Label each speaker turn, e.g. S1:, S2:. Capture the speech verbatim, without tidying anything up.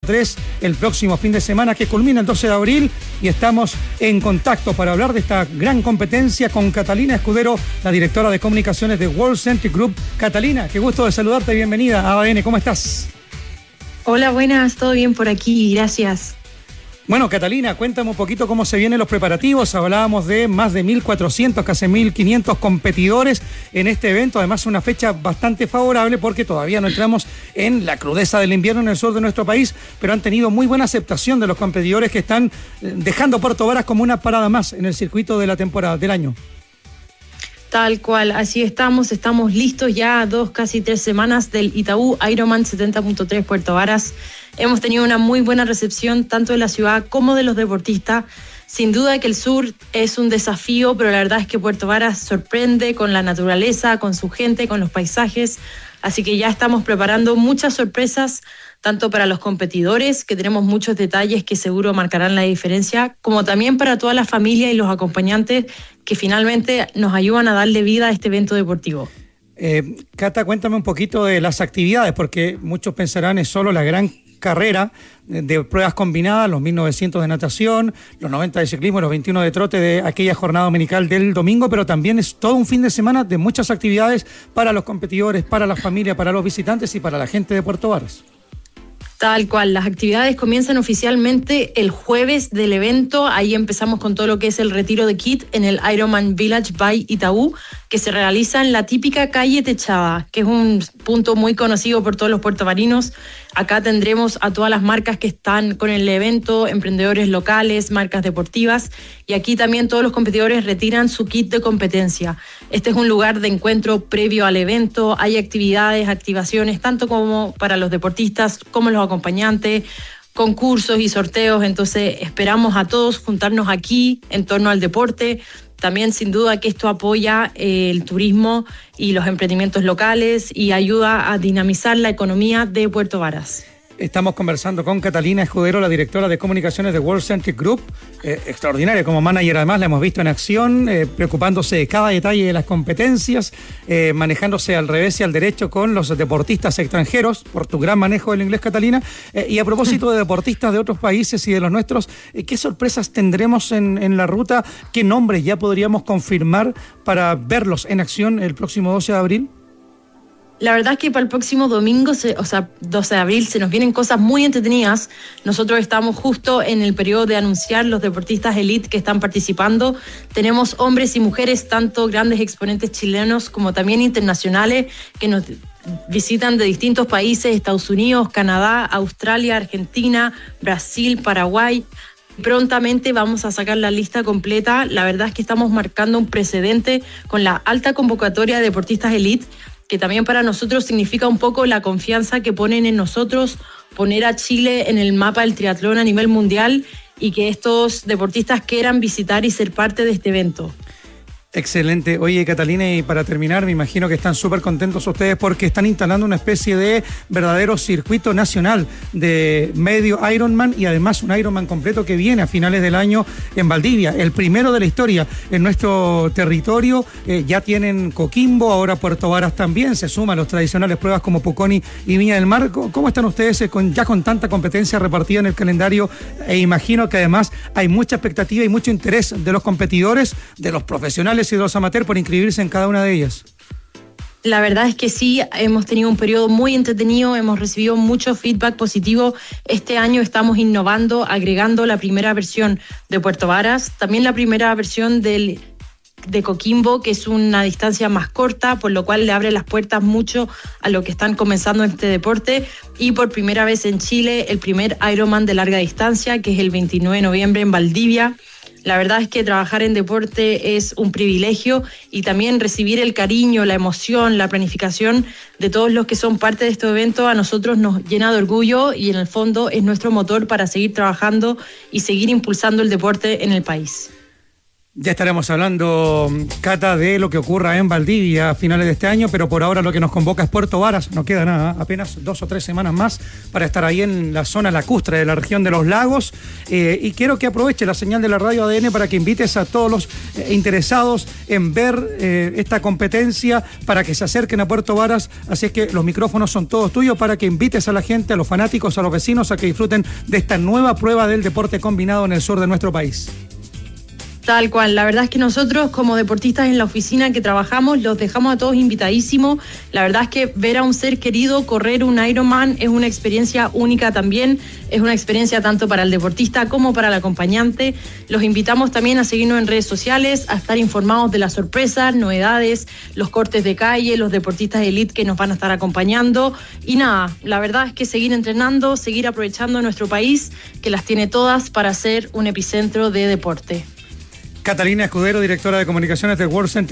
S1: tres el próximo fin de semana que culmina el doce de abril y estamos en contacto para hablar de esta gran competencia con Catalina Escudero, la directora de comunicaciones de World Centric Group. Catalina, qué gusto de saludarte, bienvenida a A B N, ¿cómo estás?
S2: Hola, buenas, todo bien por aquí, gracias.
S1: Bueno, Catalina, cuéntame un poquito cómo se vienen los preparativos. Hablábamos de más de mil cuatrocientos, casi mil quinientos competidores en este evento. Además, una fecha bastante favorable porque todavía no entramos en la crudeza del invierno en el sur de nuestro país, pero han tenido muy buena aceptación de los competidores que están dejando Puerto Varas como una parada más en el circuito de la temporada del año.
S2: Tal cual, así estamos, estamos listos ya a dos, casi tres semanas del Itaú Ironman setenta punto tres Puerto Varas. Hemos tenido una muy buena recepción tanto de la ciudad como de los deportistas. Sin duda que el sur es un desafío, pero la verdad es que Puerto Varas sorprende con la naturaleza, con su gente, con los paisajes. Así que ya estamos preparando muchas sorpresas, tanto para los competidores, que tenemos muchos detalles que seguro marcarán la diferencia, como también para toda la familia y los acompañantes que finalmente nos ayudan a darle vida a este evento deportivo.
S1: Eh, Cata, cuéntame un poquito de las actividades, porque muchos pensarán es solo la gran carrera de pruebas combinadas, los mil novecientos de natación, los noventa de ciclismo, los veintiuno de trote de aquella jornada dominical del domingo, pero también es todo un fin de semana de muchas actividades para los competidores, para la familia, para los visitantes y para la gente de Puerto Varas.
S2: Tal cual, las actividades comienzan oficialmente el jueves del evento. Ahí empezamos con todo lo que es el retiro de kit en el Ironman Village by Itaú, que se realiza en la típica calle techada, que es un punto muy conocido por todos los puertovarinos. Acá tendremos a todas las marcas que están con el evento, emprendedores locales, marcas deportivas, y aquí también todos los competidores retiran su kit de competencia. Este es un lugar de encuentro previo al evento, hay actividades, activaciones, tanto como para los deportistas como los acompañantes, concursos y sorteos, entonces esperamos a todos juntarnos aquí en torno al deporte. También sin duda que esto apoya eh, el turismo y los emprendimientos locales y ayuda a dinamizar la economía de Puerto Varas.
S1: Estamos conversando con Catalina Escudero, la directora de comunicaciones de World Centric Group, eh, extraordinaria como manager, además la hemos visto en acción, eh, preocupándose de cada detalle de las competencias, eh, manejándose al revés y al derecho con los deportistas extranjeros, por tu gran manejo del inglés, Catalina. Eh, y a propósito de deportistas de otros países y de los nuestros, eh, ¿qué sorpresas tendremos en, en la ruta? ¿Qué nombres ya podríamos confirmar para verlos en acción el próximo doce de abril?
S2: La verdad es que para el próximo domingo, se, o sea, doce de abril, se nos vienen cosas muy entretenidas. Nosotros estamos justo en el periodo de anunciar los deportistas elite que están participando. Tenemos hombres y mujeres, tanto grandes exponentes chilenos como también internacionales, que nos visitan de distintos países, Estados Unidos, Canadá, Australia, Argentina, Brasil, Paraguay. Prontamente vamos a sacar la lista completa. La verdad es que estamos marcando un precedente con la alta convocatoria de deportistas elite, que también para nosotros significa un poco la confianza que ponen en nosotros, poner a Chile en el mapa del triatlón a nivel mundial y que estos deportistas quieran visitar y ser parte de este evento.
S1: Excelente. Oye, Catalina, y para terminar, me imagino que están súper contentos ustedes porque están instalando una especie de verdadero circuito nacional de medio Ironman y además un Ironman completo que viene a finales del año en Valdivia, el primero de la historia en nuestro territorio. Eh, ya tienen Coquimbo, ahora Puerto Varas también, se suman los tradicionales pruebas como Puconi y Viña del Mar. ¿Cómo están ustedes eh, con, ya con tanta competencia repartida en el calendario? E imagino que además hay mucha expectativa y mucho interés de los competidores, de los profesionales y de los amateurs por inscribirse en cada una de ellas.
S2: La verdad es que sí, hemos tenido un periodo muy entretenido, hemos recibido mucho feedback positivo. Este año estamos innovando, agregando la primera versión de Puerto Varas, también la primera versión del, de Coquimbo, que es una distancia más corta, por lo cual le abre las puertas mucho a lo que están comenzando en este deporte. Y por primera vez en Chile, el primer Ironman de larga distancia, que es el veintinueve de noviembre en Valdivia. La verdad es que trabajar en deporte es un privilegio y también recibir el cariño, la emoción, la planificación de todos los que son parte de este evento a nosotros nos llena de orgullo y en el fondo es nuestro motor para seguir trabajando y seguir impulsando el deporte en el país.
S1: Ya estaremos hablando, Cata, de lo que ocurra en Valdivia a finales de este año, pero por ahora lo que nos convoca es Puerto Varas. No queda nada, apenas dos o tres semanas más para estar ahí en la zona lacustre de la región de los lagos. Eh, y quiero que aproveche la señal de la radio A D N para que invites a todos los eh, interesados en ver eh, esta competencia para que se acerquen a Puerto Varas. Así es que los micrófonos son todos tuyos para que invites a la gente, a los fanáticos, a los vecinos, a que disfruten de esta nueva prueba del deporte combinado en el sur de nuestro país.
S2: Tal cual, la verdad es que nosotros como deportistas en la oficina que trabajamos los dejamos a todos invitadísimos. La verdad es que ver a un ser querido correr un Ironman es una experiencia única también, es una experiencia tanto para el deportista como para el acompañante. Los invitamos también a seguirnos en redes sociales, a estar informados de las sorpresas, novedades, los cortes de calle, los deportistas de elite que nos van a estar acompañando. Y nada, la verdad es que seguir entrenando, seguir aprovechando nuestro país, que las tiene todas para ser un epicentro de deporte.
S1: Catalina Escudero, directora de comunicaciones de World Center.